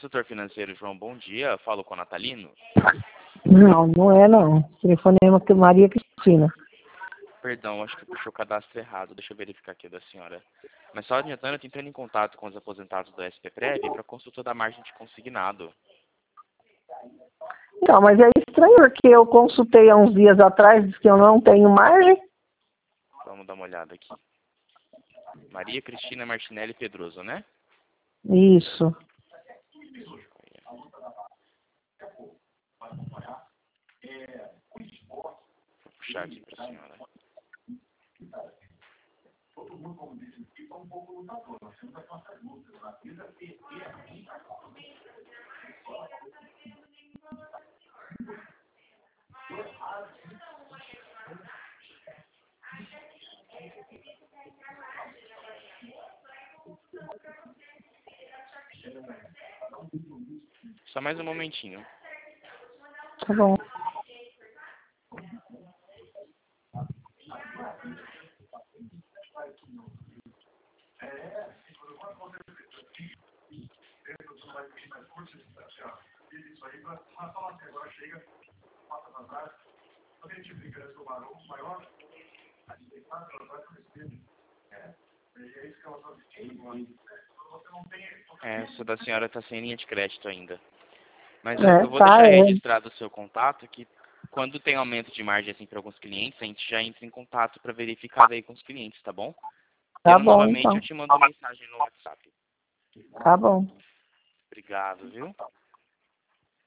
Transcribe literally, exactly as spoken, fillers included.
Consultor financeiro João, bom dia. Falo com o Natalino. Não, não é não. Telefonema que Maria Cristina. Perdão, acho que puxou o cadastro errado. Deixa eu verificar aqui da senhora. Mas só adiantando, eu tô entrando em contato com os aposentados do S P Prev para consulta da margem de consignado. Não, mas é estranho porque eu consultei há uns dias atrás, disse que eu não tenho margem. Vamos dar uma olhada aqui. Maria Cristina Martinelli Pedroso, né? Isso. Vou puxar aqui para a senhora. Só mais um momentinho. Tá bom. É, essa da senhora está sem linha de crédito ainda. Mas eu, É, eu vou tá, deixar é. registrado o seu contato, que quando tem aumento de margem assim para alguns clientes, a gente já entra em contato para verificar daí com os clientes, tá bom? Tá Tendo bom, novamente, então. eu te mando mensagem no WhatsApp. Tá bom. Obrigado, viu?